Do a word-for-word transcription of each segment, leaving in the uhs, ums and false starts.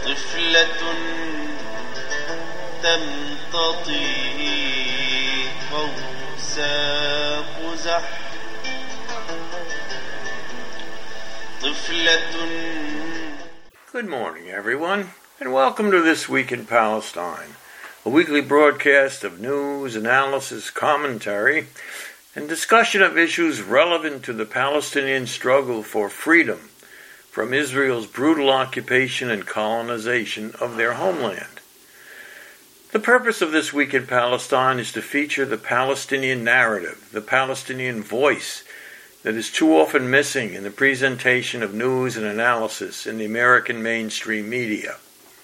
طفلة تمتطي قوس قزح طفلة. Good morning, everyone, and welcome to This Week in Palestine, a weekly broadcast of news, analysis, commentary, and discussion of issues relevant to the Palestinian struggle for freedom from Israel's brutal occupation and colonization of their homeland. The purpose of This Week in Palestine is to feature the Palestinian narrative, the Palestinian voice that is too often missing in the presentation of news and analysis in the American mainstream media.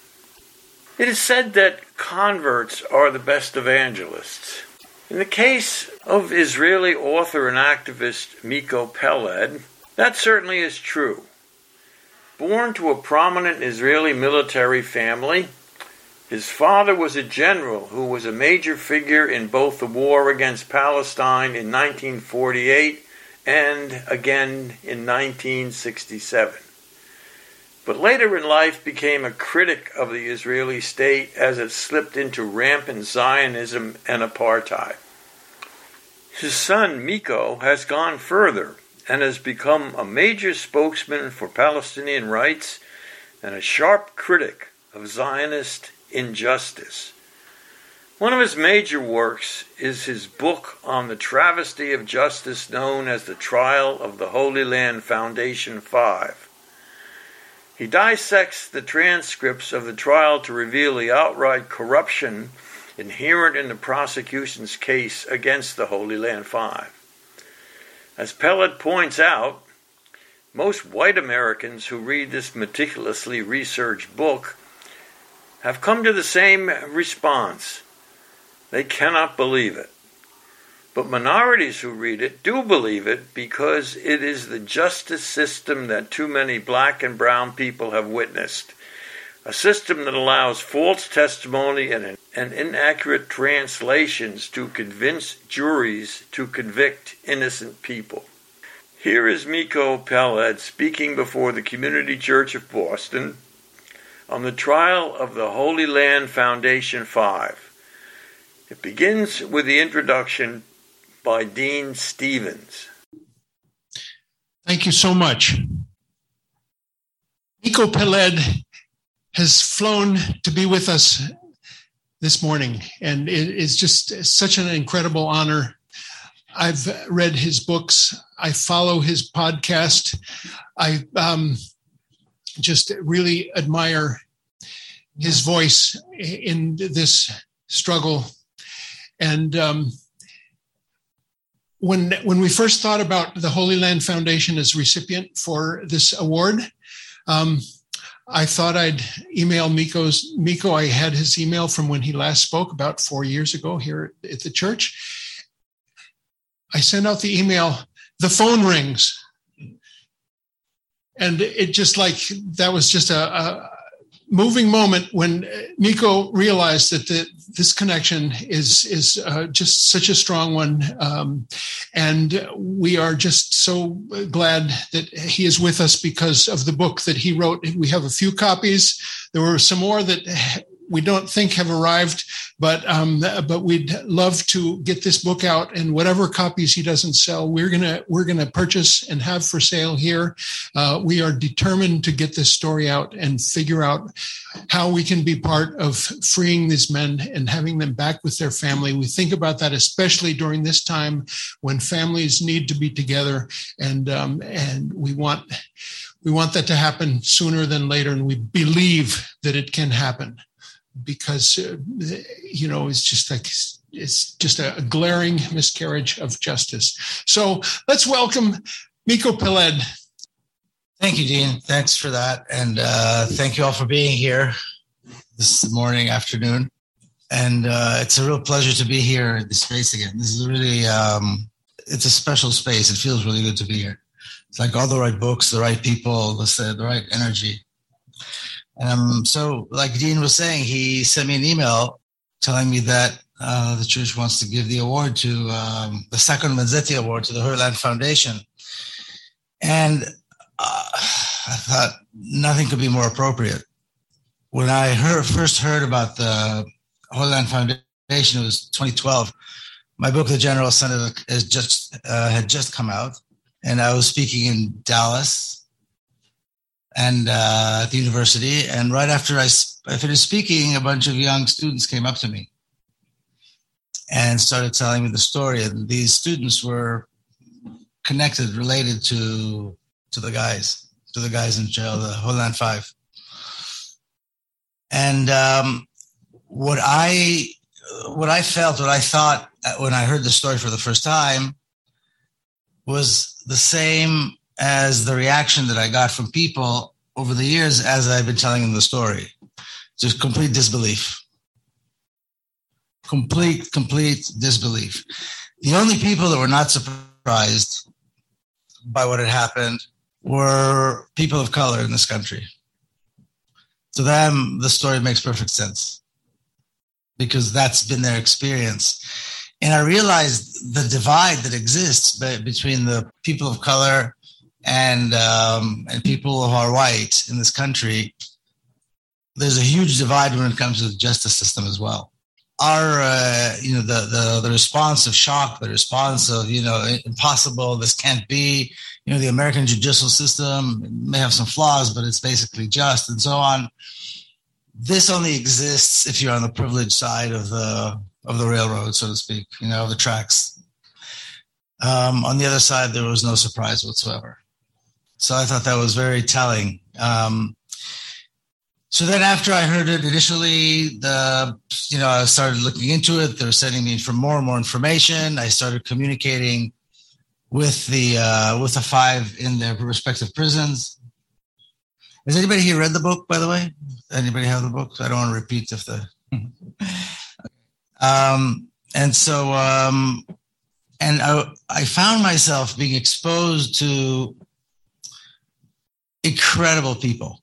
It is said that converts are the best evangelists. In the case of Israeli author and activist Miko Peled, that certainly is true. Born to a prominent Israeli military family, his father was a general who was a major figure in both the war against Palestine in nineteen forty-eight and again in nineteen sixty-seven. But later in life became a critic of the Israeli state as it slipped into rampant Zionism and apartheid. His son Miko has gone further and has become a major spokesman for Palestinian rights and a sharp critic of Zionist injustice. One of his major works is his book on the travesty of justice known as the Trial of the Holy Land Foundation Five. He dissects the transcripts of the trial to reveal the outright corruption inherent in the prosecution's case against the Holy Land Five. As Peled points out, most white Americans who read this meticulously researched book have come to the same response. They cannot believe it. But minorities who read it do believe it because it is the justice system that too many black and brown people have witnessed. A system that allows false testimony and, and inaccurate translations to convince juries to convict innocent people. Here is Miko Peled speaking before the Community Church of Boston on the trial of the Holy Land Foundation Five. It begins with the introduction by Dean Stevens. Thank you so much. Miko Peled has flown to be with us this morning, and it is just such an incredible honor. I've read his books. I follow his podcast. I um, just really admire his voice in this struggle. And um, when when we first thought about the Holy Land Foundation as recipient for this award, um, I thought I'd email Miko's, Miko. I had his email from when he last spoke about four years ago here at the church. I sent out the email, the phone rings. And it just like, that was just a, a moving moment when Miko realized that the, this connection is is uh, just such a strong one. Um, and we are just so glad that he is with us because of the book that he wrote. We have a few copies. There were some more that we don't think have arrived, but um, but we'd love to get this book out, and whatever copies he doesn't sell, we're gonna we're gonna purchase and have for sale here. Uh, we are determined to get this story out and figure out how we can be part of freeing these men and having them back with their family. We think about that especially during this time when families need to be together, and um, and we want we want that to happen sooner than later, and we believe that it can happen. Because, uh, you know, it's just like, it's just a, a glaring miscarriage of justice. So let's welcome Miko Peled. Thank you, Dean. Thanks for that. And uh, thank you all for being here this morning, afternoon. And uh, it's a real pleasure to be here in this space again. This is really, um, it's a special space. It feels really good to be here. It's like all the right books, the right people, the, the right energy. Um, so like Dean was saying, he sent me an email telling me that uh, the church wants to give the award to um, the second Manzetti Award to the Holy Land Foundation. And uh, I thought nothing could be more appropriate. when I heard, first heard about the Holy Land Foundation, it was twenty twelve. My book, The General Senate, has just uh, had just come out, and I was speaking in Dallas and uh, at the university. And right after I, I finished speaking, a bunch of young students came up to me and started telling me the story. And these students were connected, related to to the guys, to the guys in jail, the Holy Land Five. And um, what I what I felt, what I thought when I heard the story for the first time was the same as the reaction that I got from people over the years as I've been telling them the story. Just complete disbelief. Complete, complete disbelief. The only people that were not surprised by what had happened were people of color in this country. To them, the story makes perfect sense because that's been their experience. And I realized the divide that exists between the people of color and um, and people who are white in this country. There's a huge divide when it comes to the justice system as well. Our, uh, you know, the, the the response of shock, the response of, you know, impossible, this can't be, you know, the American judicial system may have some flaws, but it's basically just, and so on. This only exists if you're on the privileged side of the of the railroad, so to speak, you know, the tracks. Um, on the other side, there was no surprise whatsoever. So I thought that was very telling. Um, so then after I heard it initially, the, you know, I started looking into it. They were sending me for more and more information. I started communicating with the, uh, with the five in their respective prisons. Has anybody here read the book, by the way? Anybody have the book? I don't want to repeat if the... Um, and so, um, and I, I found myself being exposed to incredible people.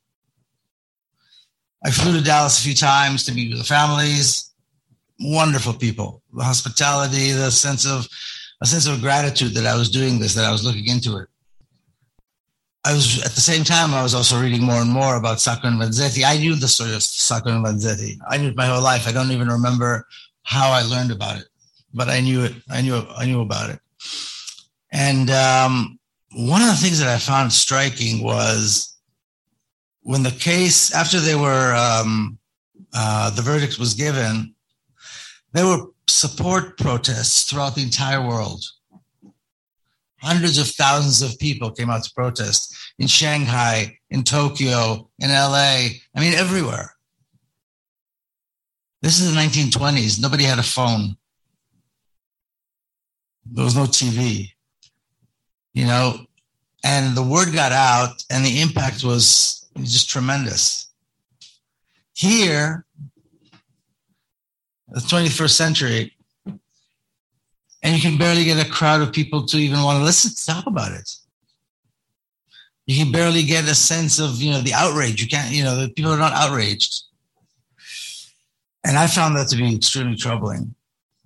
I flew to Dallas a few times to meet with the families. Wonderful people. The hospitality, the sense of, a sense of gratitude that I was doing this, that I was looking into it. I was, at the same time, I was also reading more and more about Sacco and Vanzetti. I knew the story of Sacco and Vanzetti. I knew it my whole life. I don't even remember how I learned about it, but I knew it. I knew. I knew about it. And um, one of the things that I found striking was when the case, after they were, um, uh, the verdict was given, there were support protests throughout the entire world. Hundreds of thousands of people came out to protest in Shanghai, in Tokyo, in L A. I mean, everywhere. This is the nineteen twenties. Nobody had a phone. There was no T V, you know, and the word got out and the impact was just tremendous. Here, the twenty-first century, and you can barely get a crowd of people to even want to listen to talk about it. You can barely get a sense of, you know, the outrage. You can't, you know, the people are not outraged. And I found that to be extremely troubling.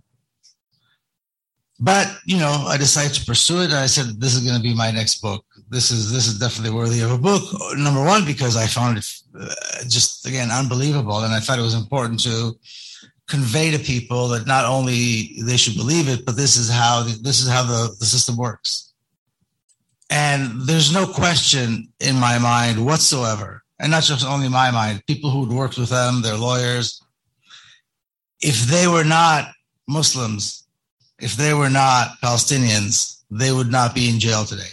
But, you know, I decided to pursue it. And I said, this is going to be my next book. This is this is definitely worthy of a book. Number one, because I found it uh, just, again, unbelievable. And I thought it was important to convey to people that not only they should believe it, but this is how the, this is how the, the system works. And there's no question in my mind whatsoever, and not just only my mind, people who'd worked with them, their lawyers, if they were not Muslims, if they were not Palestinians, they would not be in jail today.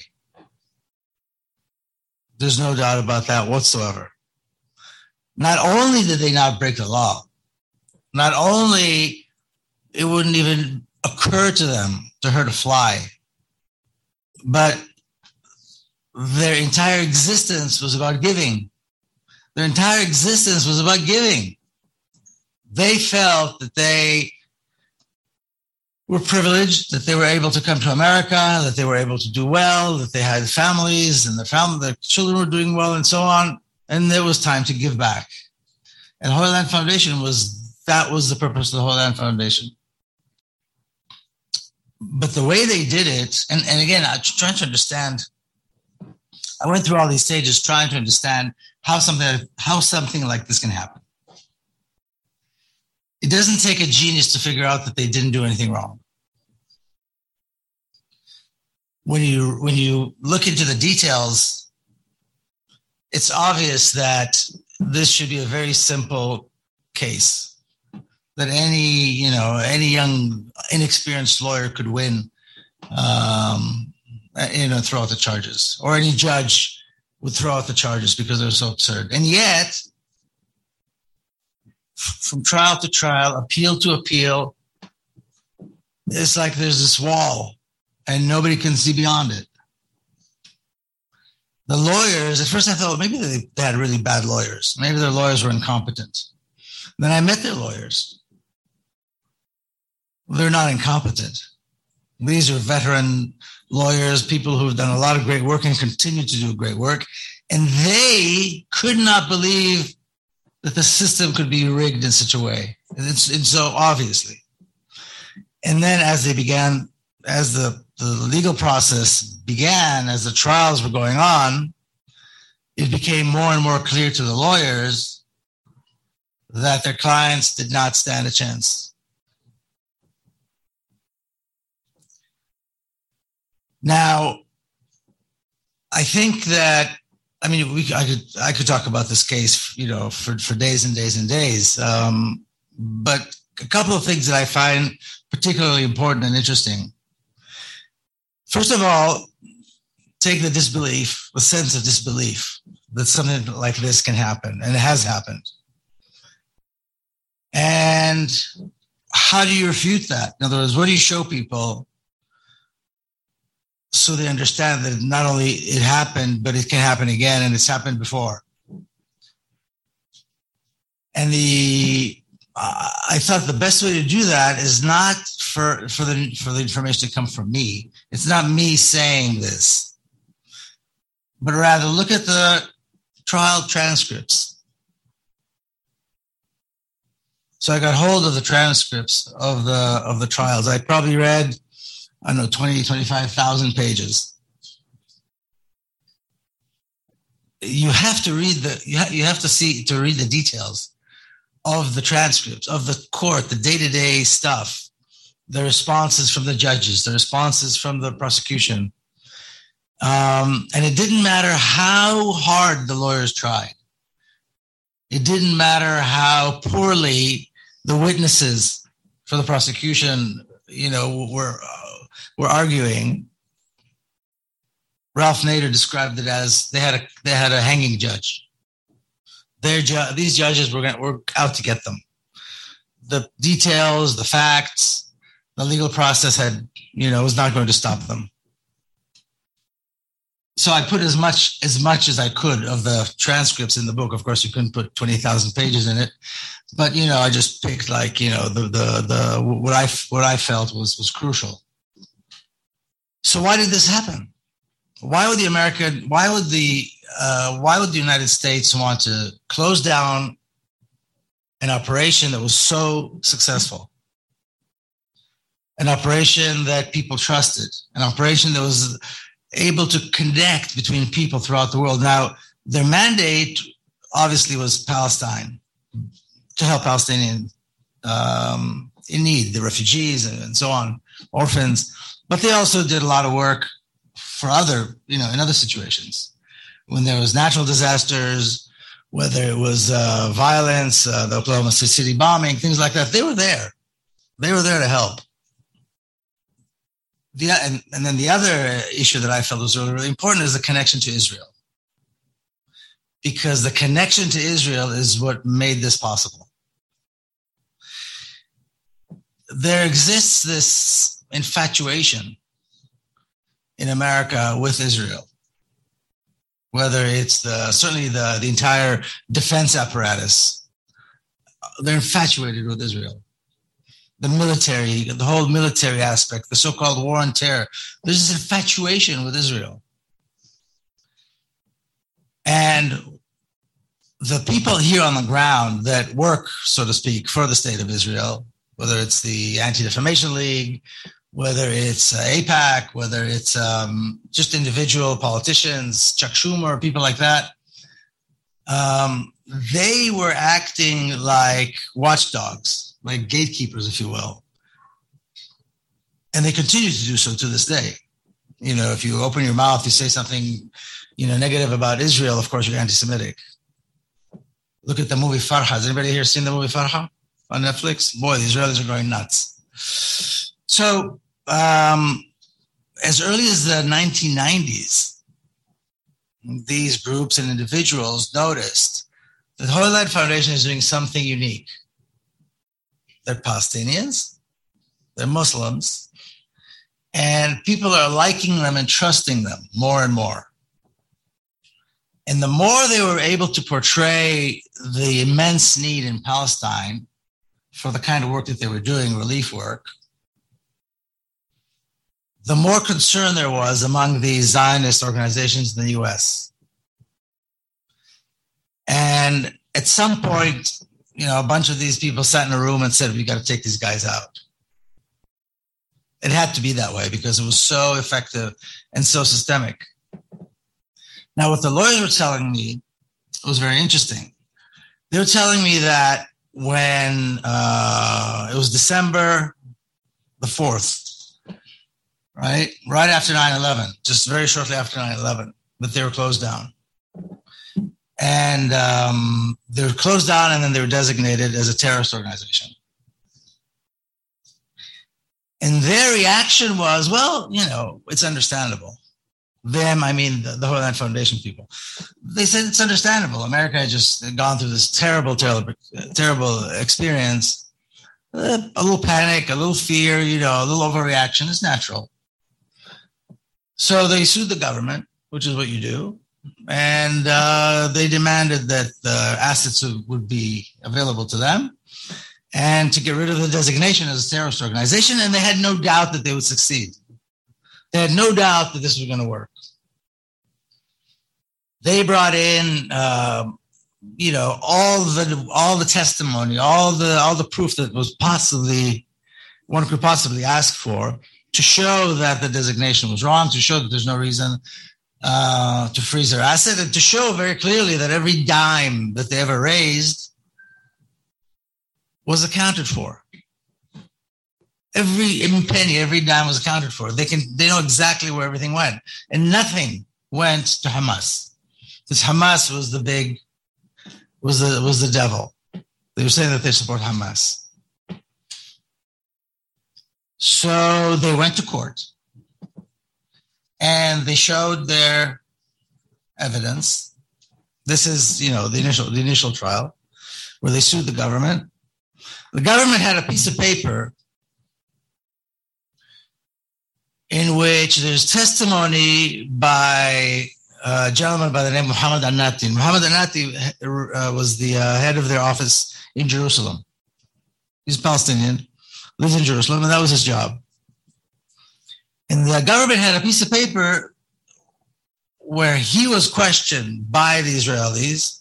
There's no doubt about that whatsoever. Not only did they not break the law, not only it wouldn't even occur to them to hurt a fly, but their entire existence was about giving. Their entire existence was about giving. They felt that they were privileged, that they were able to come to America, that they were able to do well, that they had families and their family, their children were doing well and so on. And there was time to give back. And Holy Land Foundation was, that was the purpose of the Holy Land Foundation. But the way they did it, and, and again, I'm trying to understand, I went through all these stages trying to understand how something how something like this can happen. It doesn't take a genius to figure out that they didn't do anything wrong. When you when you look into the details, it's obvious that this should be a very simple case that any you know any young inexperienced lawyer could win, um, you know, throw out the charges, or any judge would throw out the charges because they're so absurd. And yet, from trial to trial, appeal to appeal, it's like there's this wall and nobody can see beyond it. The lawyers, at first I thought maybe they had really bad lawyers. Maybe their lawyers were incompetent. Then I met their lawyers. They're not incompetent. These are veteran lawyers, people who've done a lot of great work and continue to do great work. And they could not believe that the system could be rigged in such a way. And, it's, and so obviously. And then as they began, as the, the legal process began, as the trials were going on, it became more and more clear to the lawyers that their clients did not stand a chance. Now, I think that, I mean, we, I could I could talk about this case, you know, for, for days and days and days. Um, but a couple of things that I find particularly important and interesting. First of all, take the disbelief, the sense of disbelief that something like this can happen, and it has happened. And how do you refute that? In other words, what do you show people so they understand that not only it happened, but it can happen again, and it's happened before? And the uh, I thought the best way to do that is not for for the for the information to come from me. It's not me saying this, but rather look at the trial transcripts. So I got hold of the transcripts of the of the trials. I probably read, I don't know, twenty, twenty-five thousand pages. You have to read the, you, ha- you have to see, to read the details of the transcripts, of the court, the day-to-day stuff, the responses from the judges, the responses from the prosecution. Um, and it didn't matter how hard the lawyers tried. It didn't matter how poorly the witnesses for the prosecution, you know, were uh, were arguing. Ralph Nader described it as they had a they had a hanging judge. Their ju- these judges were gonna, were out to get them. The details, the facts, the legal process had, you know, was not going to stop them. So I put as much as much as I could of the transcripts in the book. Of course, you couldn't put twenty thousand pages in it, but you know, I just picked like you know the the the what I what I felt was was crucial. So why did this happen? Why would the American? Why would the uh, why would the United States want to close down an operation that was so successful? An operation that people trusted, an operation that was able to connect between people throughout the world. Now, their mandate obviously was Palestine, to help Palestinians um, in need, the refugees and, and so on, orphans. But they also did a lot of work for other, you know, in other situations. When there was natural disasters, whether it was uh, violence, uh, the Oklahoma City bombing, things like that, they were there. They were there to help. The, and, and then the other issue that I felt was really, really important is the connection to Israel. Because the connection to Israel is what made this possible. There exists this infatuation in America with Israel, whether it's the certainly the, the entire defense apparatus. They're infatuated with Israel. The military, the whole military aspect, the so-called war on terror. There's this infatuation with Israel. And the people here on the ground that work, so to speak, for the state of Israel, whether it's the Anti-Defamation League, whether it's uh, AIPAC, whether it's um, just individual politicians, Chuck Schumer, people like that, um, they were acting like watchdogs, like gatekeepers, if you will. And they continue to do so to this day. You know, if you open your mouth, you say something, you know, negative about Israel, of course, you're anti-Semitic. Look at the movie Farha. Has anybody here seen the movie Farha on Netflix? Boy, the Israelis are going nuts. So um, as early as the nineteen nineties, these groups and individuals noticed that the Holy Land Foundation is doing something unique. They're Palestinians, they're Muslims, and people are liking them and trusting them more and more. And the more they were able to portray the immense need in Palestine for the kind of work that they were doing, relief work, the more concern there was among these Zionist organizations in the U S. And at some point, you know, a bunch of these people sat in a room and said, we got to take these guys out. It had to be that way because it was so effective and so systemic. Now, what the lawyers were telling me was very interesting. They were telling me that when uh, it was December the fourth, right? Right after nine eleven, just very shortly after nine eleven, that they were closed down. And um, they were closed down and then they were designated as a terrorist organization. And their reaction was, well, you know, it's understandable. Them, I mean, the, the Holy Land Foundation people. They said it's understandable. America had just gone through this terrible, terrible, terrible experience. Uh, a little panic, a little fear, you know, a little overreaction is natural. So they sued the government, which is what you do. And uh, they demanded that the assets would be available to them and to get rid of the designation as a terrorist organization. And they had no doubt that they would succeed. They had no doubt that this was going to work. They brought in, uh, you know, all the all the testimony, all the all the proof that was possibly one could possibly ask for to show that the designation was wrong, to show that there's no reason uh, to freeze their asset, and to show very clearly that every dime that they ever raised was accounted for. Every, every penny, every dime was accounted for. They can, they know exactly where everything went, and nothing went to Hamas. Because Hamas was the big, was the was the devil. They were saying that they support Hamas. So they went to court, and they showed their evidence. This is, you know, the initial the initial trial, where they sued the government. The government had a piece of paper in which there's testimony by a gentleman by the name of Muhammad Al-Nati. Muhammad Al-Nati uh, was the uh, head of their office in Jerusalem. He's Palestinian, lives in Jerusalem, and that was his job. And the government had a piece of paper where he was questioned by the Israelis.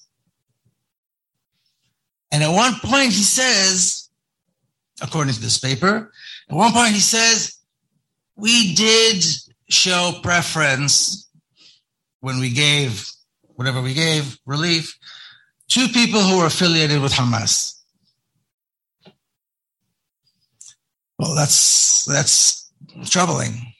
And at one point he says, according to this paper, at one point he says, we did show preference when we gave whatever we gave, relief, to people who were affiliated with Hamas. Well, that's that's troubling.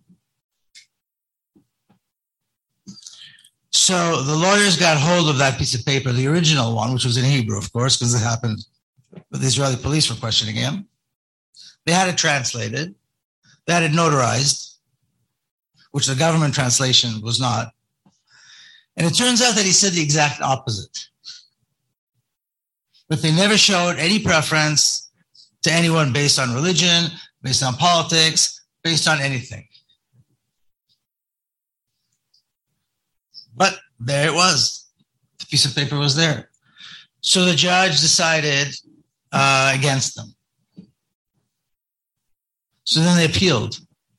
So the lawyers got hold of that piece of paper, the original one, which was in Hebrew, of course, because it happened, but the Israeli police were questioning him. They had it translated. They had it notarized, which the government translation was not. And it turns out that he said the exact opposite. But they never showed any preference to anyone based on religion, based on politics, based on anything. But there it was. The piece of paper was there. So the judge decided uh, against them. So then they appealed.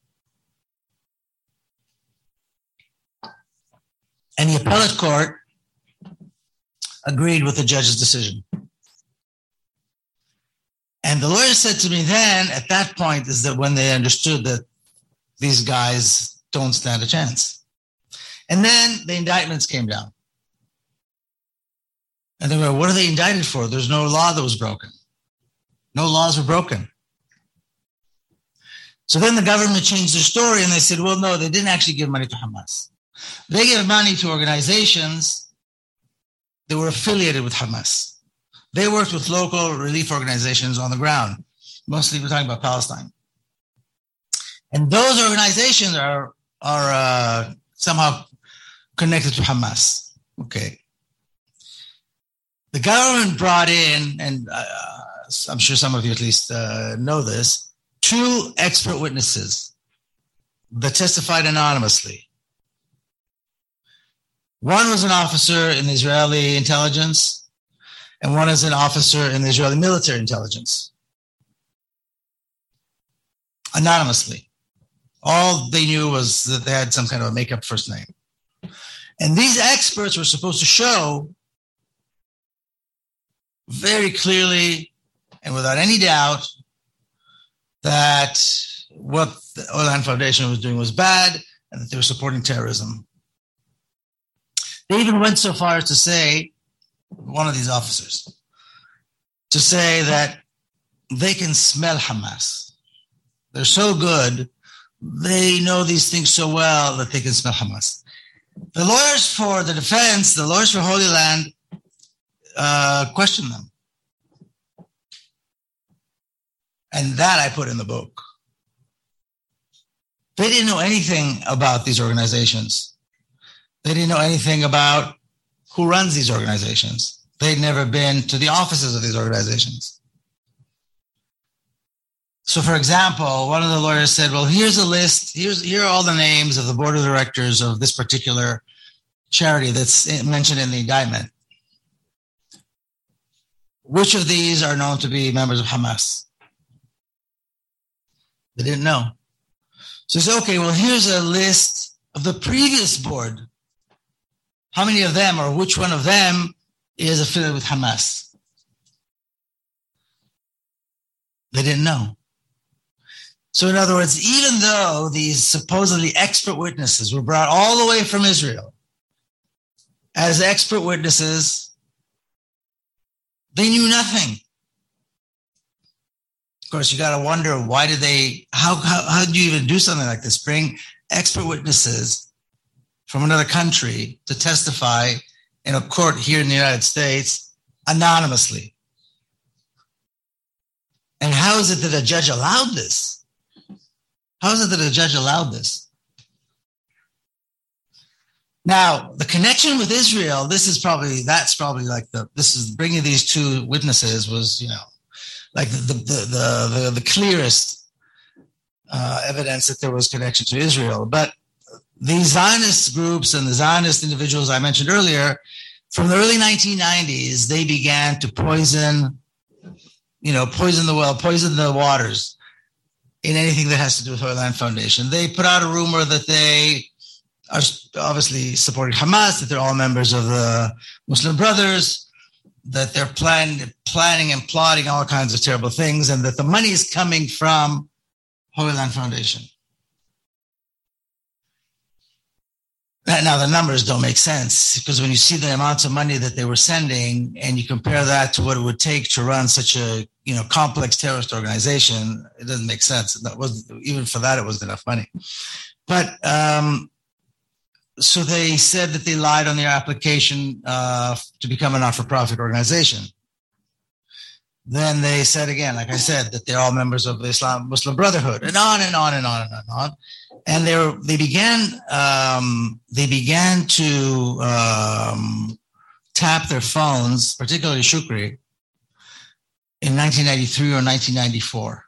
And the appellate court agreed with the judge's decision. And And the lawyer said to me then, at that point, is that when they understood that these guys don't stand a chance. And then the indictments came down. And they were, what are they indicted for? There's no law that was broken. No laws were broken. So then the government changed their story and they said, well, no, they didn't actually give money to Hamas. They gave money to organizations that were affiliated with Hamas. They worked with local relief organizations on the ground. Mostly we're talking about Palestine. And those organizations are, are uh, somehow connected to Hamas. Okay. The government brought in, and uh, I'm sure some of you at least uh, know this, two expert witnesses that testified anonymously. One was an officer in the Israeli intelligence, and one is an officer in the Israeli military intelligence. Anonymously. All they knew was that they had some kind of a make-up first name. And these experts were supposed to show very clearly and without any doubt that what the Holy Foundation was doing was bad and that they were supporting terrorism. They even went so far as to say, one of these officers, to say that they can smell Hamas. They're so good, they know these things so well that they can smell Hamas. The lawyers for the defense, the lawyers for Holy Land, uh, questioned them. And that I put in the book. They didn't know anything about these organizations. They didn't know anything about who runs these organizations. They'd never been to the offices of these organizations. So, for example, one of the lawyers said, well, here's a list. Here's, here are all the names of the board of directors of this particular charity that's mentioned in the indictment. Which of these are known to be members of Hamas? They didn't know. So he said, okay, well, here's a list of the previous board. How many of them or which one of them is affiliated with Hamas? They didn't know. So in other words, even though these supposedly expert witnesses were brought all the way from Israel as expert witnesses, they knew nothing. Of course, you got to wonder, why did they, how, how, how do you even do something like this? Bring expert witnesses from another country to testify in a court here in the United States anonymously. And how is it that a judge allowed this? How is it that a judge allowed this? Now, the connection with Israel, this is probably, that's probably like the, this is bringing these two witnesses was, you know, like the, the, the, the, the clearest uh, evidence that there was connection to Israel. But the Zionist groups and the Zionist individuals I mentioned earlier, from the early nineteen nineties, they began to poison, you know, poison the well, poison the waters in anything that has to do with Holy Land Foundation. They put out a rumor that they are obviously supporting Hamas, that they're all members of the Muslim Brothers, that they're plan, planning and plotting all kinds of terrible things, and that the money is coming from Holy Land Foundation. Now, the numbers don't make sense, because when you see the amounts of money that they were sending and you compare that to what it would take to run such a, you know, complex terrorist organization, it doesn't make sense. That was, even for that, it wasn't enough money. But um, so they said that they lied on their application uh, to become a not-for-profit organization. Then they said again, like I said, that they're all members of the Islam Muslim Brotherhood, and on and on and on and on and on. And they were, they began um, they began to um, tap their phones, particularly Shukri, in nineteen ninety-three or nineteen ninety-four.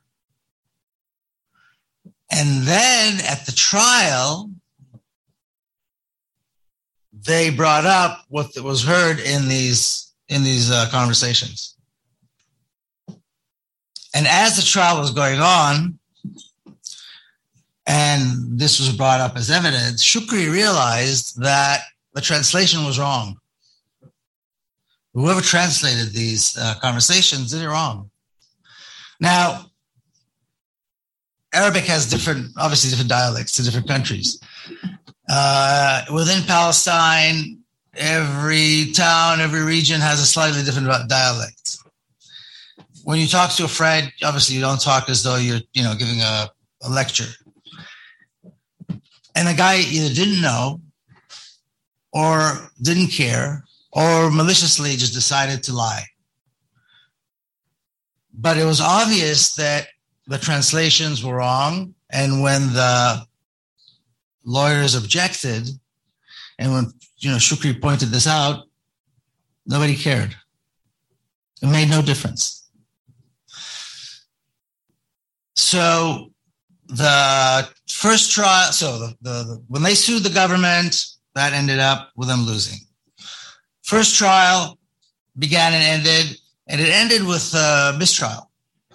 And then at the trial, they brought up what was heard in these in these uh, conversations. And as the trial was going on, and this was brought up as evidence, Shukri realized that the translation was wrong. Whoever translated these uh, conversations did it wrong. Now, Arabic has different, obviously different dialects to different countries. Uh, within Palestine, every town, every region has a slightly different dialect. When you talk to a friend, obviously you don't talk as though you're, you know, giving a, a lecture. And the guy either didn't know or didn't care or maliciously just decided to lie. But it was obvious that the translations were wrong. And when the lawyers objected, and when, you know, Shukri pointed this out, nobody cared. It made no difference. So the first trial, so the, the, the when they sued the government, that ended up with them losing. First trial began and ended, and it ended with a mistrial.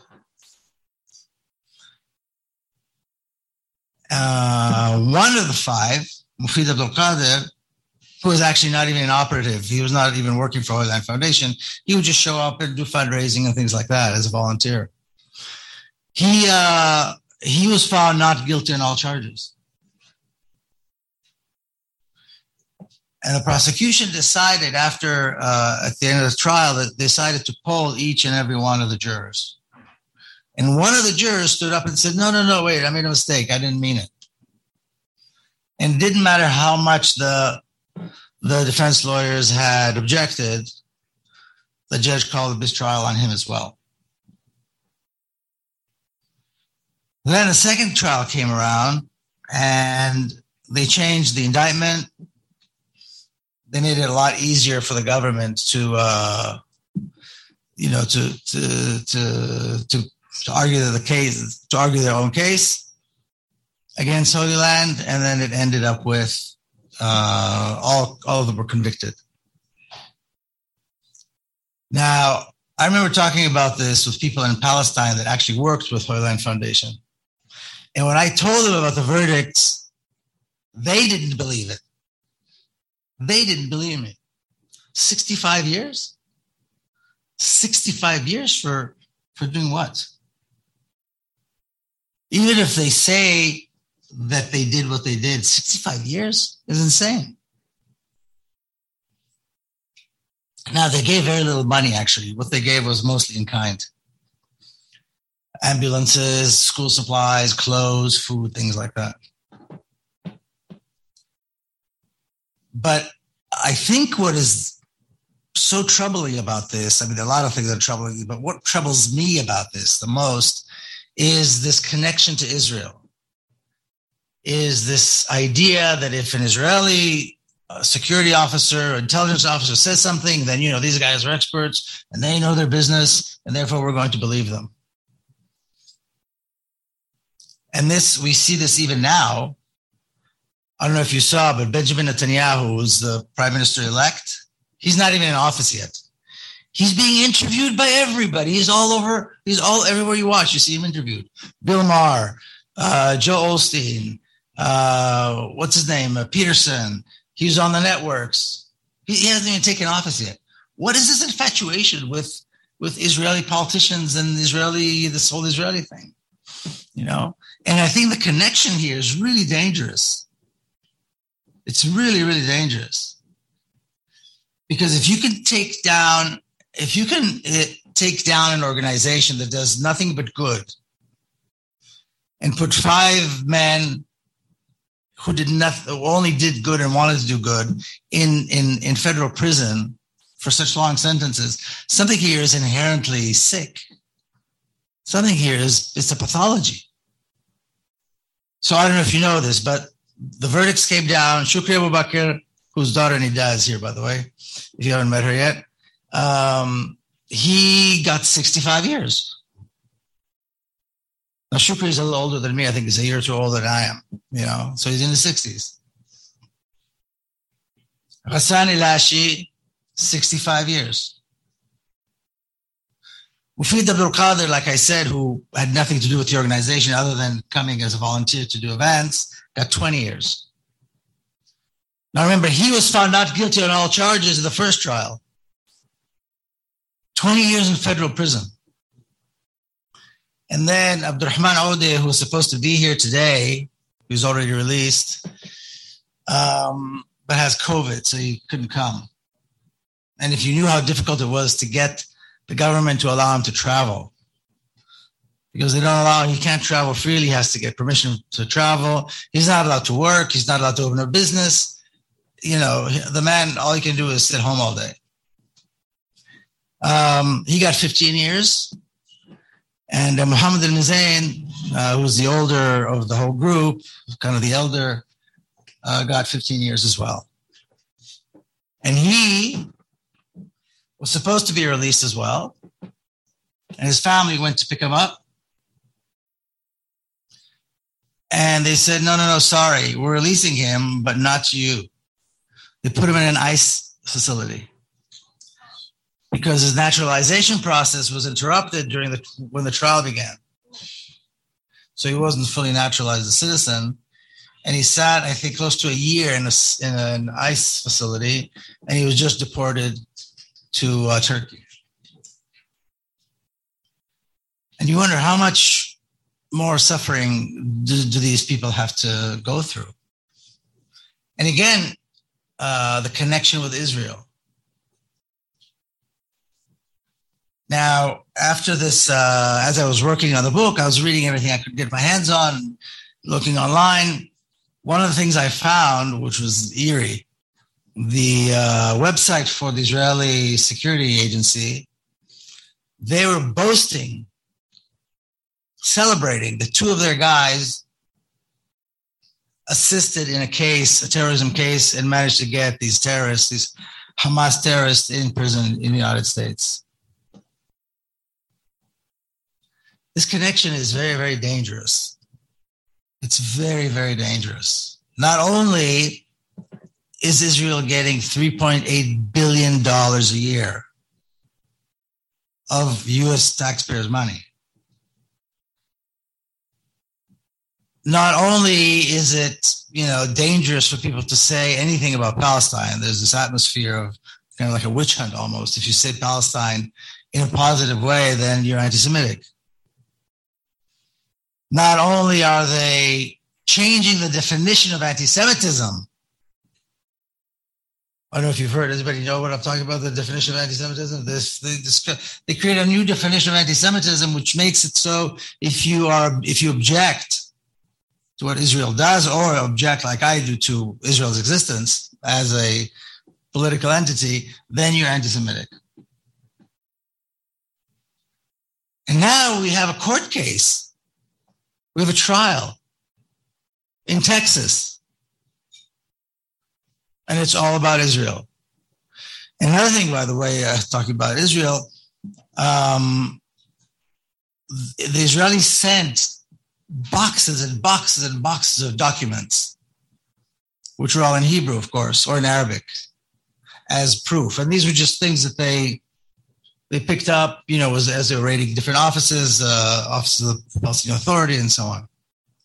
Uh, one of the five, Mufid Abdul Qadir, who was actually not even an operative, he was not even working for Holy Land Foundation, he would just show up and do fundraising and things like that as a volunteer. He uh, he was found not guilty on all charges. And the prosecution decided after, uh, at the end of the trial, that they decided to poll each and every one of the jurors. And one of the jurors stood up and said, no, no, no, wait, I made a mistake. I didn't mean it. And it didn't matter how much the, the defense lawyers had objected, the judge called a mistrial on him as well. Then a second trial came around and they changed the indictment. They made it a lot easier for the government to, uh, you know, to, to, to, to, to argue the case, to argue their own case against Holy Land. And then it ended up with, uh, all, all of them were convicted. Now, I remember talking about this with people in Palestine that actually worked with Holy Land Foundation. And when I told them about the verdicts, they didn't believe it. They didn't believe me. sixty-five years? sixty-five years for, for doing what? Even if they say that they did what they did, sixty-five years is insane. Now, they gave very little money, actually. What they gave was mostly in kind. Ambulances, school supplies, clothes, food, things like that. But I think what is so troubling about this, I mean, there are a lot of things that are troubling, but what troubles me about this the most is this connection to Israel, is this idea that if an Israeli uh, security officer or intelligence officer says something, then, you know, these guys are experts and they know their business, and therefore we're going to believe them. And this, we see this even now. I don't know if you saw, but Benjamin Netanyahu, who's the prime minister-elect, he's not even in office yet. He's being interviewed by everybody. He's all over, he's all, everywhere you watch, you see him interviewed. Bill Maher, uh, Joe Osteen, uh, what's his name, uh, Peterson. He's on the networks. He, he hasn't even taken office yet. What is this infatuation with, with Israeli politicians and Israeli, this whole Israeli thing? You know? And I think the connection here is really dangerous. It's really, really dangerous. Because if you can take down, if you can it, take down an organization that does nothing but good and put five men who did nothing, who only did good and wanted to do good in, in, in federal prison for such long sentences, something here is inherently sick. Something here is, it's a pathology. So I don't know if you know this, but the verdicts came down. Shukri Abu Bakr, whose daughter Nida is here, by the way, if you haven't met her yet, um, he got sixty-five years. Now, Shukri is a little older than me. I think he's a year or two older than I am, you know, so he's in the sixties. Ghassan Ilashi, sixty-five years. Mufid Abdul Qadir, like I said, who had nothing to do with the organization other than coming as a volunteer to do events, got twenty years. Now remember, he was found not guilty on all charges in the first trial. twenty years in federal prison. And then Abdurrahman Odeh, who was supposed to be here today, who's already released, um, but has COVID, so he couldn't come. And if you knew how difficult it was to get the government to allow him to travel, because they don't allow, he can't travel freely, he has to get permission to travel. He's not allowed to work. He's not allowed to open a business. You know, the man, all he can do is sit home all day. Um, he got fifteen years. And uh, Muhammad al-Mizain, uh, who was the older of the whole group, kind of the elder, uh, got fifteen years as well. And he was supposed to be released as well. And his family went to pick him up. And they said, no, no, no, sorry, we're releasing him, but not you. They put him in an ICE facility because his naturalization process was interrupted during the when the trial began. So he wasn't fully naturalized as a citizen. And he sat, I think, close to a year in, a, in an ICE facility, and he was just deported to uh, Turkey. And you wonder how much more suffering do, do these people have to go through? And again, uh, the connection with Israel. Now, after this, uh, as I was working on the book, I was reading everything I could get my hands on, looking online. One of the things I found, which was eerie, the uh, website for the Israeli Security Agency, they were boasting, celebrating that two of their guys assisted in a case, a terrorism case, and managed to get these terrorists, these Hamas terrorists in prison in the United States. This connection is very, very dangerous. It's very, very dangerous. Not only is Israel getting three point eight billion dollars a year of U S taxpayers' money, not only is it, you know, dangerous for people to say anything about Palestine, there's this atmosphere of kind of like a witch hunt almost. If you say Palestine in a positive way, then you're anti-Semitic. Not only are they changing the definition of anti-Semitism. I don't know if you've heard. Does anybody know what I'm talking about? The definition of anti-Semitism. This, they, this, they create a new definition of anti-Semitism, which makes it so if you are if you object to what Israel does, or object like I do to Israel's existence as a political entity, then you're anti-Semitic. And now we have a court case. We have a trial in Texas. And it's all about Israel. And another thing, by the way, uh, talking about Israel, um, the Israelis sent boxes and boxes and boxes of documents, which were all in Hebrew, of course, or in Arabic, as proof. And these were just things that they they picked up, you know, as, as they were raiding different offices, uh, offices of the Palestinian Authority, and so on.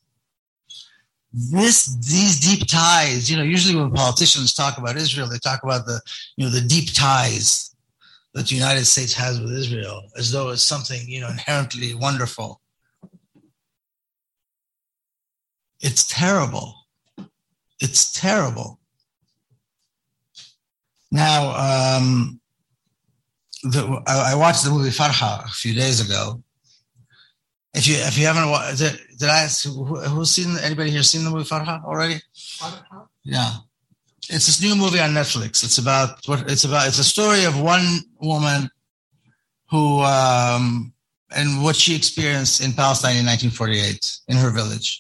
This, these deep ties, you know, usually when politicians talk about Israel, they talk about the, you know, the deep ties that the United States has with Israel, as though it's something, you know, inherently wonderful. It's terrible. It's terrible. Now, um, the, I, I watched the movie Farha a few days ago. If you if you haven't watched, did, did I ask who, who's seen, anybody here seen the movie Farha already? Farha? Yeah, it's this new movie on Netflix. It's about what it's about. It's a story of one woman who um, and what she experienced in Palestine in nineteen forty-eight in her village.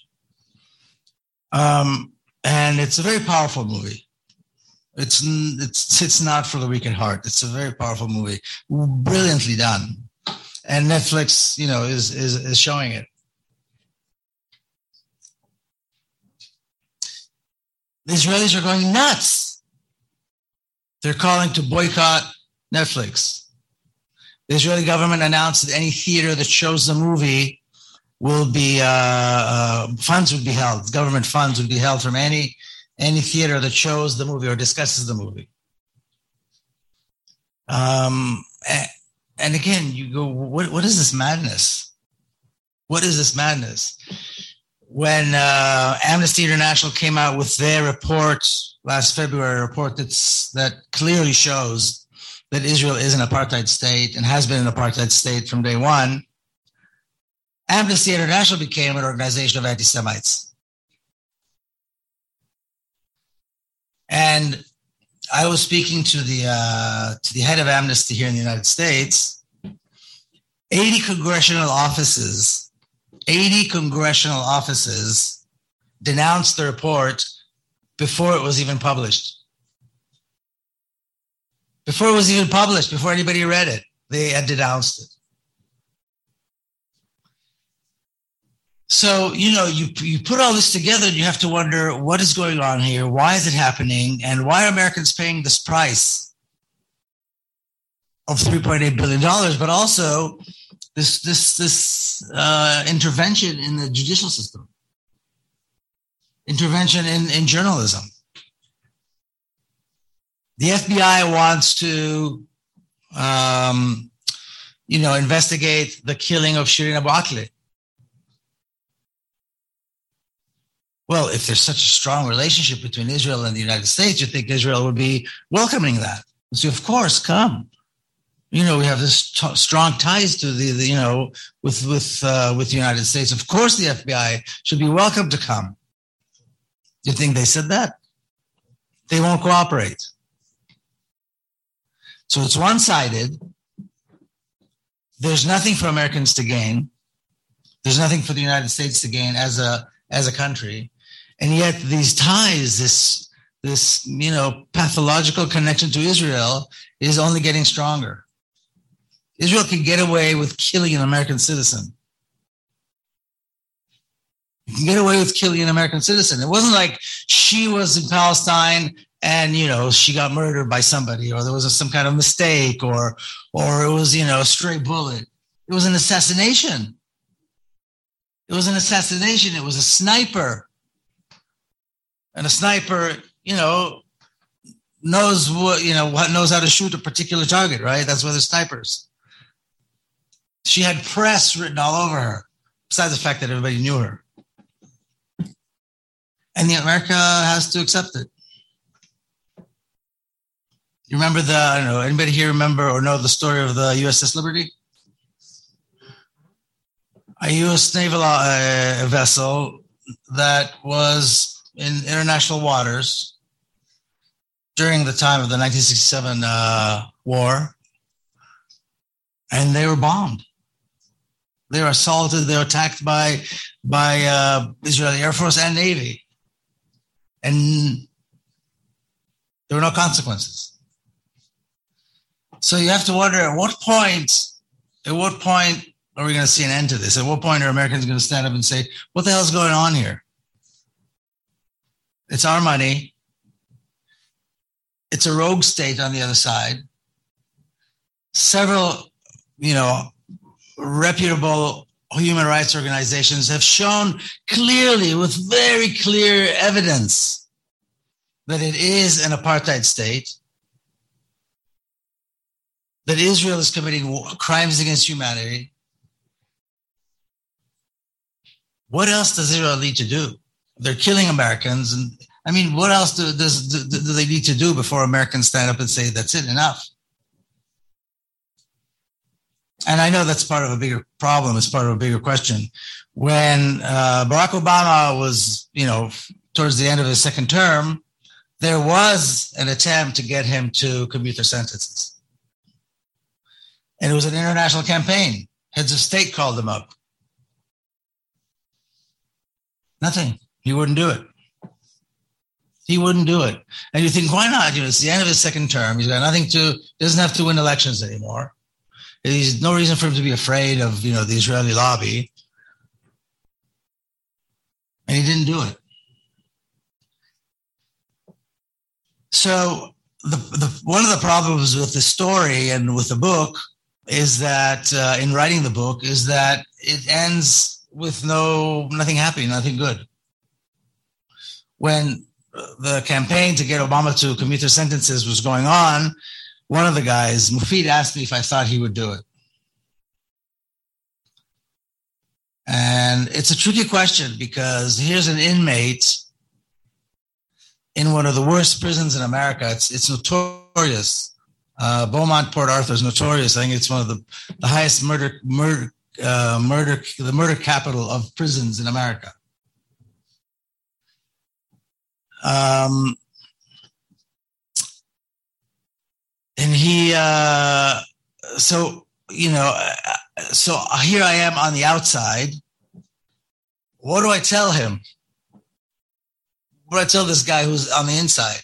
Um, and it's a very powerful movie. It's it's it's not for the weak at heart. It's a very powerful movie, brilliantly done. And Netflix, you know, is, is, is showing it. The Israelis are going nuts. They're calling to boycott Netflix. The Israeli government announced that any theater that shows the movie will be, uh, uh, funds would be held. Government funds would be held from any, any theater that shows the movie or discusses the movie. Um, And again, you go, what, what is this madness? What is this madness? When uh, Amnesty International came out with their report last February, a report that's, that clearly shows that Israel is an apartheid state and has been an apartheid state from day one, Amnesty International became an organization of anti-Semites. And I was speaking to the uh, to the head of Amnesty here in the United States. eighty congressional offices, eighty congressional offices denounced the report before it was even published. Before it was even published, before anybody read it, they had denounced it. So, you know, you you put all this together and you have to wonder what is going on here, why is it happening, and why are Americans paying this price of three point eight billion dollars, but also this this this uh, intervention in the judicial system, intervention in, in journalism. The F B I wants to, um, you know, investigate the killing of Shirin Abu Akleh. Well, if there's such a strong relationship between Israel and the United States, you think Israel would be welcoming that. So, of course, come. You know, we have this t- strong ties to the, the, you know, with with uh, with the United States. Of course, the F B I should be welcome to come. You think they said that? They won't cooperate. So it's one-sided. There's nothing for Americans to gain. There's nothing for the United States to gain as a as a country. And yet these ties, this, this, you know, pathological connection to Israel is only getting stronger. Israel can get away with killing an American citizen. You can get away with killing an American citizen. It wasn't like she was in Palestine and, you know, she got murdered by somebody, or there was a, some kind of mistake, or, or it was, you know, a stray bullet. It was an assassination. It was an assassination. It was a sniper. And a sniper, you know, knows what, you know, what knows how to shoot a particular target, right? That's why they're snipers. She had press written all over her, besides the fact that everybody knew her. And yet America has to accept it. You remember the, I don't know, anybody here remember or know the story of the U S S Liberty? A U S naval uh, vessel that was in international waters during the time of the nineteen sixty-seven uh, war, and they were bombed. They were assaulted. They were attacked by by uh, Israeli Air Force and Navy, and there were no consequences. So you have to wonder at what point, at what point are we going to see an end to this? At what point are Americans going to stand up and say, what the hell is going on here? It's our money. It's a rogue state on the other side. Several, you know, reputable human rights organizations have shown clearly, with very clear evidence, that it is an apartheid state, that Israel is committing crimes against humanity. What else does Israel need to do? They're killing Americans. And I mean, what else do, does, do, do they need to do before Americans stand up and say, that's it, enough? And I know that's part of a bigger problem. It's part of a bigger question. When uh, Barack Obama was, you know, towards the end of his second term, there was an attempt to get him to commute their sentences. And it was an international campaign. Heads of state called him up. Nothing. He wouldn't do it. He wouldn't do it. And you think, why not? You know, it's the end of his second term. He's got nothing to, doesn't have to win elections anymore. There's no reason for him to be afraid of, you know, the Israeli lobby. And he didn't do it. So the, the one of the problems with the story and with the book is that uh, in writing the book is that it ends with no nothing happy, nothing good. When the campaign to get Obama to commute their sentences was going on, one of the guys, Mufid, asked me if I thought he would do it. And it's a tricky question because here's an inmate in one of the worst prisons in America. It's it's notorious. Uh, Beaumont, Port Arthur is notorious. I think it's one of the, the highest murder murder uh, murder the murder capital of prisons in America. Um, and he, uh, so you know, so here I am on the outside. What do I tell him? What do I tell this guy who's on the inside?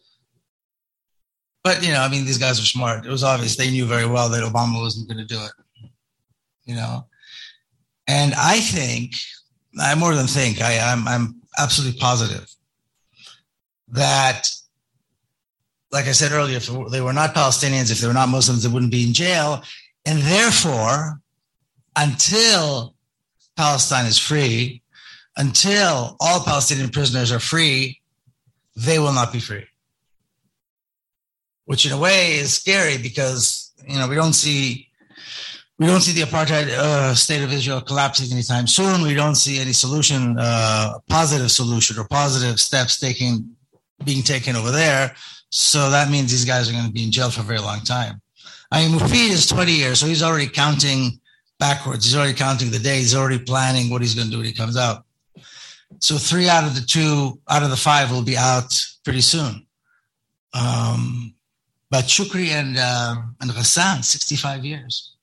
But, you know, I mean, these guys are smart. It was obvious. They knew very well that Obama wasn't going to do it, you know. And I think, I more than think, I, I'm, I'm absolutely positive that, like I said earlier, if they were not Palestinians, if they were not Muslims, they wouldn't be in jail. And therefore, until Palestine is free, until all Palestinian prisoners are free, they will not be free. Which in a way is scary because, you know, we don't see we don't see the apartheid uh, state of Israel collapsing anytime soon. We don't see any solution, uh, positive solution or positive steps taking being taken over there. So that means these guys are going to be in jail for a very long time. I mean, Mufid is twenty years, so he's already counting backwards. He's already counting the days. He's already planning what he's going to do when he comes out. So three out of the two, out of the five will be out pretty soon. Um, but Shukri and uh, and Ghassan, sixty-five years.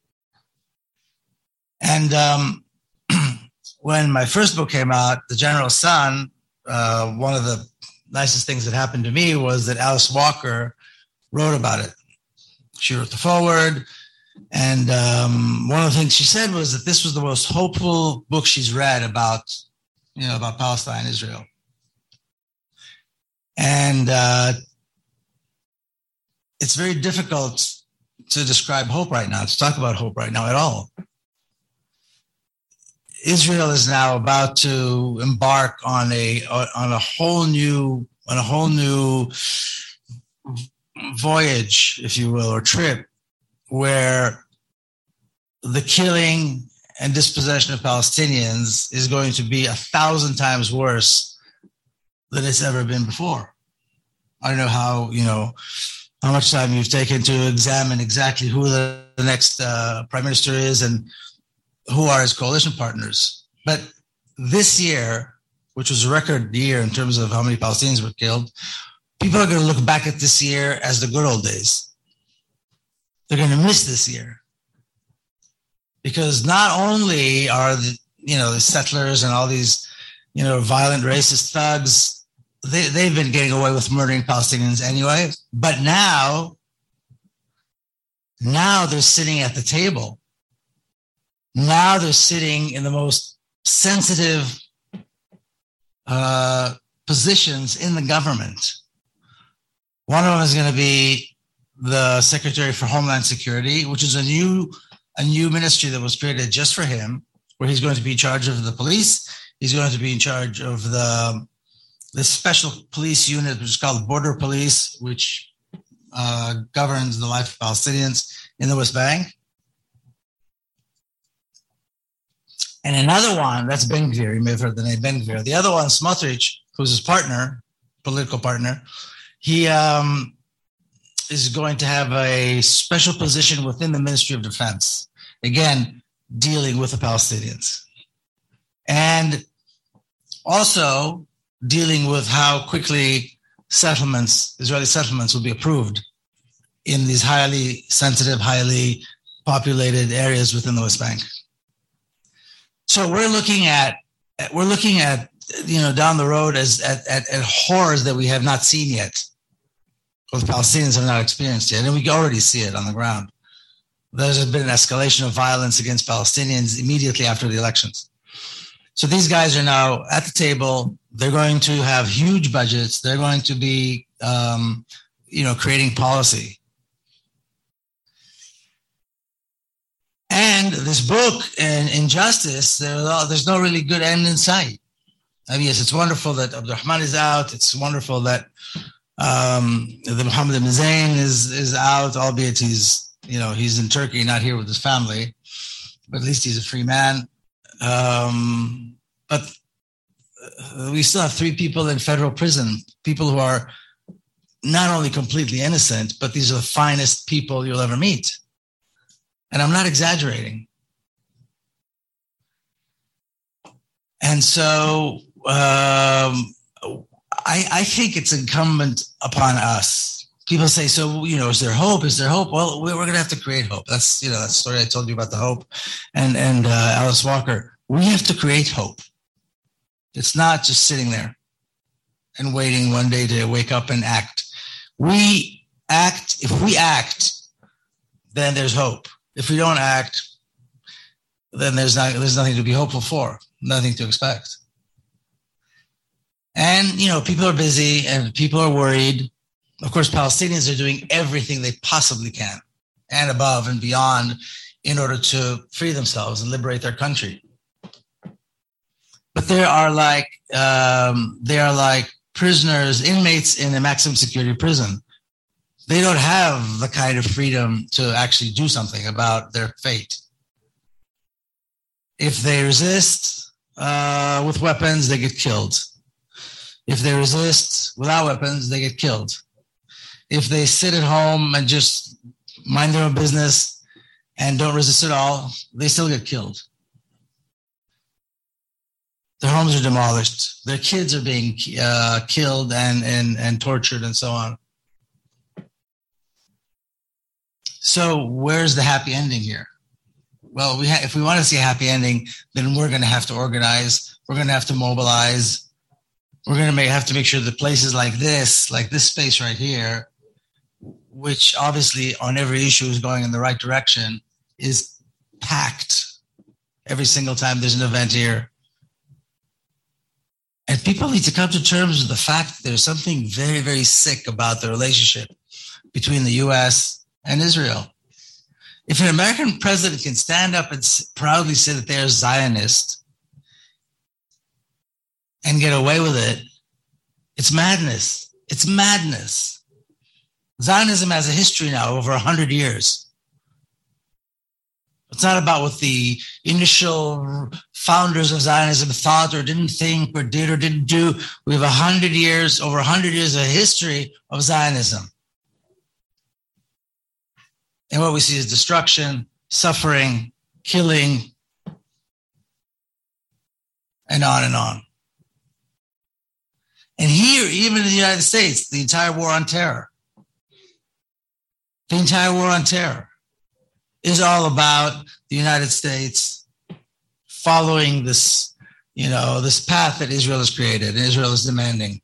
And um, when my first book came out, The General's Son, uh, one of the nicest things that happened to me was that Alice Walker wrote about it. She wrote the foreword. And um, one of the things she said was that this was the most hopeful book she's read about, you know, about Palestine, Israel. And uh, it's very difficult to describe hope right now, to talk about hope right now at all. Israel is now about to embark on a on a whole new on a whole new voyage, if you will, or trip, where the killing and dispossession of Palestinians is going to be a thousand times worse than it's ever been before. I don't know how, you know, how much time you've taken to examine exactly who the, the next uh, prime minister is and who are his coalition partners. But this year, which was a record year in terms of how many Palestinians were killed, people are going to look back at this year as the good old days. They're going to miss this year. Because not only are the, you know, the settlers and all these, you know, violent racist thugs, they, they've been getting away with murdering Palestinians anyway, but now, now they're sitting at the table. Now they're sitting in the most sensitive uh, positions in the government. One of them is going to be the Secretary for Homeland Security, which is a new a new ministry that was created just for him, where he's going to be in charge of the police. He's going to be in charge of the the special police unit, which is called Border Police, which uh, governs the life of Palestinians in the West Bank. And another one, that's Ben Gvir. You may have heard the name Ben Gvir. The other one, Smotrich, who's his partner, political partner, he um, is going to have a special position within the Ministry of Defense, again, dealing with the Palestinians. And also dealing with how quickly settlements, Israeli settlements will be approved in these highly sensitive, highly populated areas within the West Bank. So we're looking at, we're looking at, you know, down the road as at, at, at horrors that we have not seen yet, or the Palestinians have not experienced yet, and we already see it on the ground. There's been an escalation of violence against Palestinians immediately after the elections. So these guys are now at the table. They're going to have huge budgets. They're going to be, um, you know, creating policy. And this book, in Injustice, there, there's no really good end in sight. I mean, yes, it's wonderful that Abdurrahman is out. It's wonderful that um, the Mohammed ibn Zayn is is out, albeit he's, you know, he's in Turkey, not here with his family. But at least he's a free man. Um, but we still have three people in federal prison, people who are not only completely innocent, but these are the finest people you'll ever meet. And I'm not exaggerating. And so um, I, I think it's incumbent upon us. People say, so, you know, is there hope? Is there hope? Well, we're going to have to create hope. That's, you know, that story I told you about the hope and, and uh, Alice Walker. We have to create hope. It's not just sitting there and waiting one day to wake up and act. We act. If we act, then there's hope. If we don't act, then there's not, there's nothing to be hopeful for, nothing to expect. And, you know, people are busy and people are worried. Of course, Palestinians are doing everything they possibly can and above and beyond in order to free themselves and liberate their country. But there are like, um, they are like prisoners, inmates in a maximum security prison. They don't have the kind of freedom to actually do something about their fate. If they resist uh, with weapons, they get killed. If they resist without weapons, they get killed. If they sit at home and just mind their own business and don't resist at all, they still get killed. Their homes are demolished. Their kids are being uh, killed and, and, and tortured and so on. So where's the happy ending here? Well, we ha- if we want to see a happy ending, then we're going to have to organize. We're going to have to mobilize. We're going to make, have to make sure that places like this, like this space right here, which obviously on every issue is going in the right direction, is packed every single time there's an event here. And people need to come to terms with the fact that there's something very, very sick about the relationship between the U S and Israel. If an American president can stand up and proudly say that they're Zionist and get away with it, it's madness. It's madness. Zionism has a history now over one hundred years. It's not about what the initial founders of Zionism thought or didn't think or did or didn't do. We have one hundred years, over one hundred years of history of Zionism. And what we see is destruction, suffering, killing, and on and on. And here, even in the United States, the entire war on terror, the entire war on terror is all about the United States following this, you know, this path that Israel has created and Israel is demanding.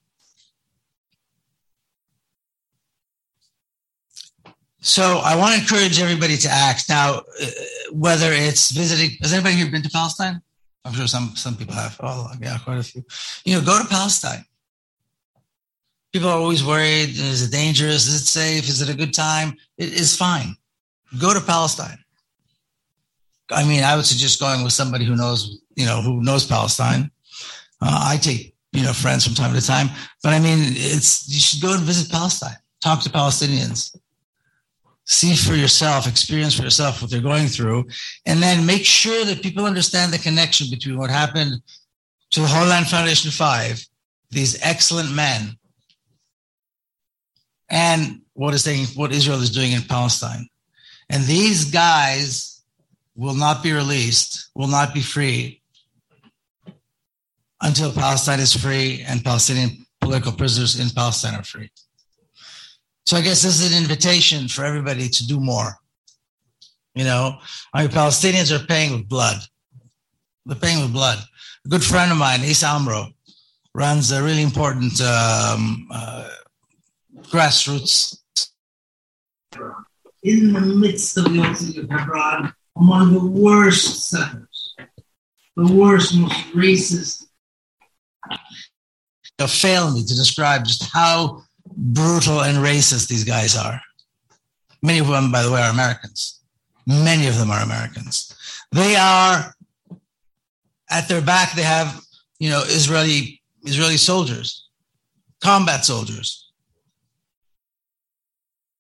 So I want to encourage everybody to act. Now, uh, whether it's visiting, has anybody here been to Palestine? I'm sure some, some people have. Oh, yeah, quite a few. You know, go to Palestine. People are always worried. Is it dangerous? Is it safe? Is it a good time? It is fine. Go to Palestine. I mean, I would suggest going with somebody who knows, you know, who knows Palestine. Uh, I take, you know, friends from time to time. But I mean, it's you should go and visit Palestine. Talk to Palestinians. See for yourself, experience for yourself what they're going through, and then make sure that people understand the connection between what happened to the Holy Land Foundation Five, these excellent men, and what is taking, what Israel is doing in Palestine. And these guys will not be released, will not be free until Palestine is free and Palestinian political prisoners in Palestine are free. So I guess this is an invitation for everybody to do more. You know, I mean, Palestinians are paying with blood. They're paying with blood. A good friend of mine, Issa Amro, runs a really important um, uh, grassroots. In the midst of the old city of Hebron, among the worst settlers, the worst, most racist. It'll fail me to describe just how brutal and racist these guys are. Many of them, by the way, are Americans. Many of them are Americans. They are, at their back, they have, you know, Israeli Israeli soldiers, combat soldiers.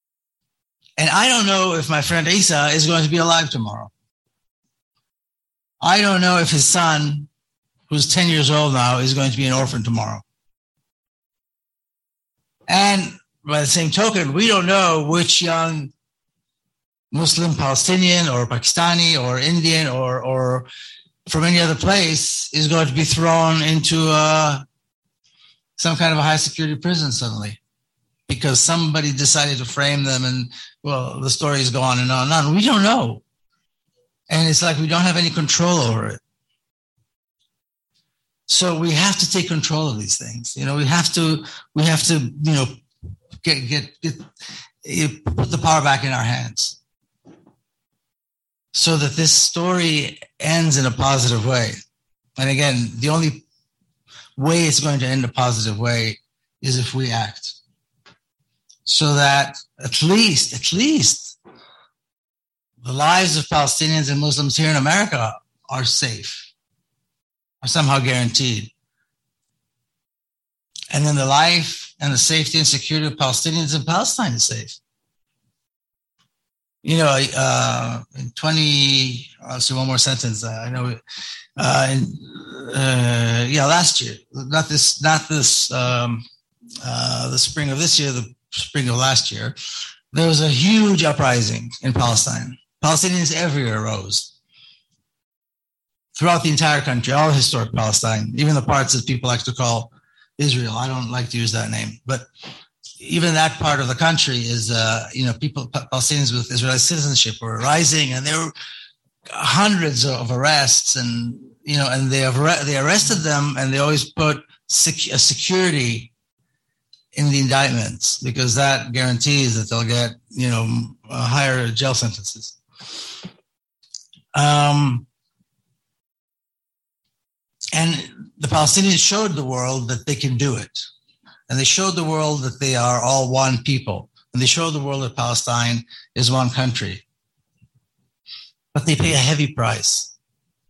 And I don't know if my friend Issa is going to be alive tomorrow. I don't know if his son, who's ten years old now, is going to be an orphan tomorrow. And by the same token, we don't know which young Muslim, Palestinian, or Pakistani, or Indian, or or from any other place is going to be thrown into uh, some kind of a high security prison suddenly because somebody decided to frame them, and well, the stories go on and on and on. We don't know, and it's like we don't have any control over it. So we have to take control of these things. You know, we have to we have to you know get get get put the power back in our hands, so that this story ends in a positive way. And again, the only way it's going to end a positive way is if we act. So that at least, at least, the lives of Palestinians and Muslims here in America are safe, are somehow guaranteed. And then the life and the safety and security of Palestinians in Palestine is safe. You know, uh, in twenty, I'll say one more sentence. Uh, I know, uh, in, uh, yeah, last year, not this, not this, um, uh, the spring of this year, the spring of last year, there was a huge uprising in Palestine. Palestinians everywhere rose throughout the entire country, all historic Palestine, even the parts that people like to call Israel. I don't like to use that name, but even that part of the country is, uh, you know, people, Palestinians with Israeli citizenship were rising, and there were hundreds of arrests, and, you know, and they have, they arrested them, and they always put sec- a security in the indictments because that guarantees that they'll get, you know, higher jail sentences. Um, and the Palestinians showed the world that they can do it. And they showed the world that they are all one people. And they showed the world that Palestine is one country. But they pay a heavy price.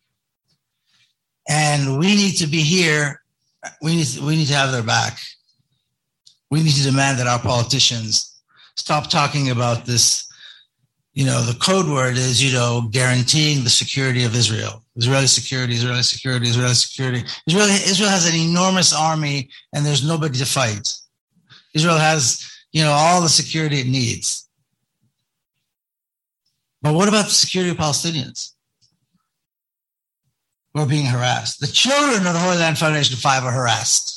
And we need to be here. We need to, we need to have their back. We need to demand that our politicians stop talking about this. You know, the code word is, you know, guaranteeing the security of Israel. Israeli security, Israeli security, Israeli security. Israel, Israel has an enormous army, and there's nobody to fight. Israel has, you know, all the security it needs. But what about the security of Palestinians who are being harassed? The children of the Holy Land Foundation Five are harassed.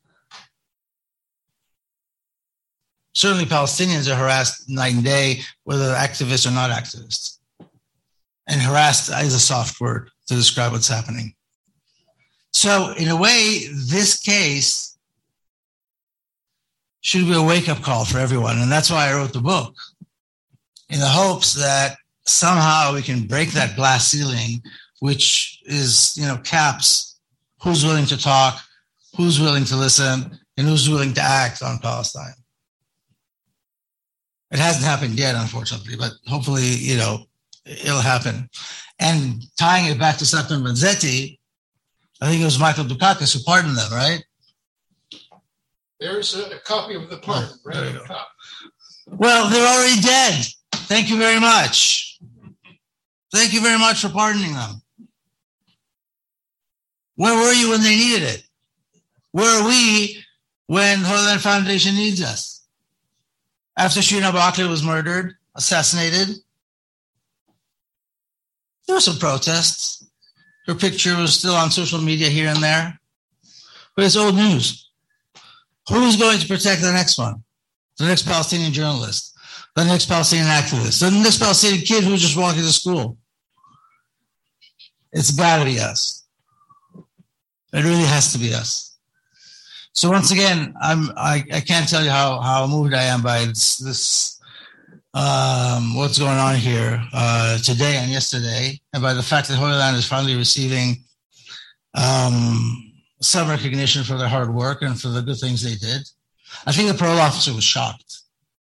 Certainly Palestinians are harassed night and day, whether they're activists or not activists. And harassed is a soft word to describe what's happening. So in a way, this case should be a wake-up call for everyone. And that's why I wrote the book, in the hopes that somehow we can break that glass ceiling, which is, you know, caps who's willing to talk, who's willing to listen, and who's willing to act on Palestine. It hasn't happened yet, unfortunately, but hopefully, you know, it'll happen. And tying it back to Satmar Vanzetti, I think it was Michael Dukakis who pardoned them, right? There's a, a copy of the pardon. Oh, there you go. Well, they're already dead. Thank you very much. Thank you very much for pardoning them. Where were you when they needed it? Where are we when the Holy Land Foundation needs us? After Shirin Abu Akleh was murdered, assassinated, there were some protests. Her picture was still on social media here and there. But it's old news. Who's going to protect the next one? The next Palestinian journalist, the next Palestinian activist, the next Palestinian kid who's just walking to school. It's got to be us. It really has to be us. So once again, I'm, I, I can't tell you how, how moved I am by this, this um, what's going on here uh, today and yesterday, and by the fact that Holy Land is finally receiving um, some recognition for their hard work and for the good things they did. I think the parole officer was shocked.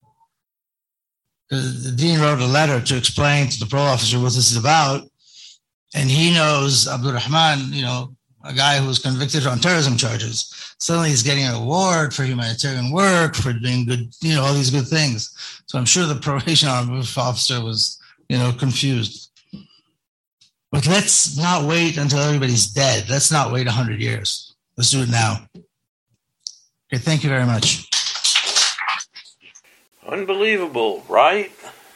The dean wrote a letter to explain to the parole officer what this is about, and he knows Abdul Rahman, you know, a guy who was convicted on terrorism charges. Suddenly he's getting an award for humanitarian work, for doing good, you know, all these good things. So I'm sure the probation officer was, you know, confused. But let's not wait until everybody's dead. Let's not wait one hundred years. Let's do it now. Okay, thank you very much. Unbelievable, right?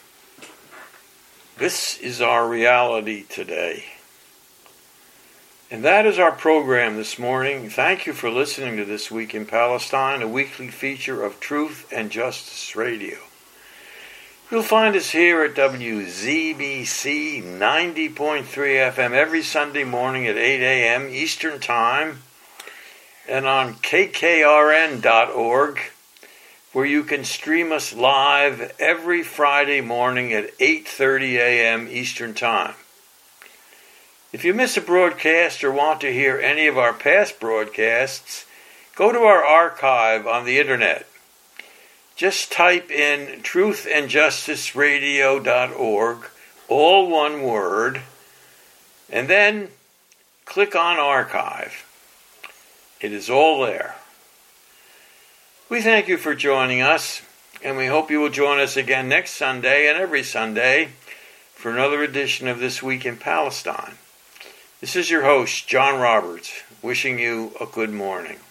This is our reality today. And that is our program this morning. Thank you for listening to This Week in Palestine, a weekly feature of Truth and Justice Radio. You'll find us here at W Z B C ninety point three F M every Sunday morning at eight a.m. Eastern Time, and on K K R N dot org, where you can stream us live every Friday morning at eight thirty a.m. Eastern Time. If you miss a broadcast or want to hear any of our past broadcasts, go to our archive on the internet. Just type in truth and justice radio dot org, all one word, and then click on Archive. It is all there. We thank you for joining us, and we hope you will join us again next Sunday and every Sunday for another edition of This Week in Palestine. This is your host, John Roberts, wishing you a good morning.